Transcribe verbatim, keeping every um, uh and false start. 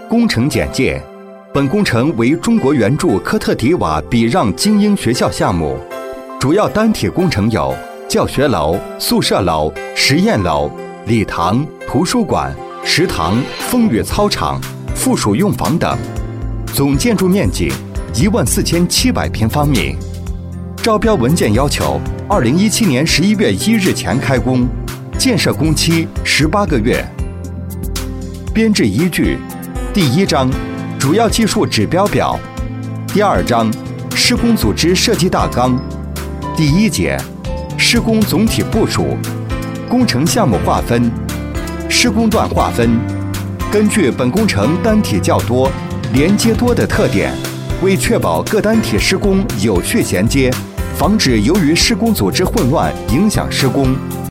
工程简介：本工程为中国援助科特迪瓦比让精英学校项目，主要单体工程有教学楼、宿舍楼、实验楼、礼堂、图书馆、食堂、风雨操场、附属用房等，总建筑面积一万四千七百平方米。招标文件要求二零一七年十一月一日前开工，建设工期十八个月。编制依据：第一章主要技术指标表，第二章施工组织设计大纲，第一节施工总体部署，工程项目划分，施工段划分。根据本工程单体较多、连接多的特点，为确保各单体施工有序衔接，防止由于施工组织混乱影响施工，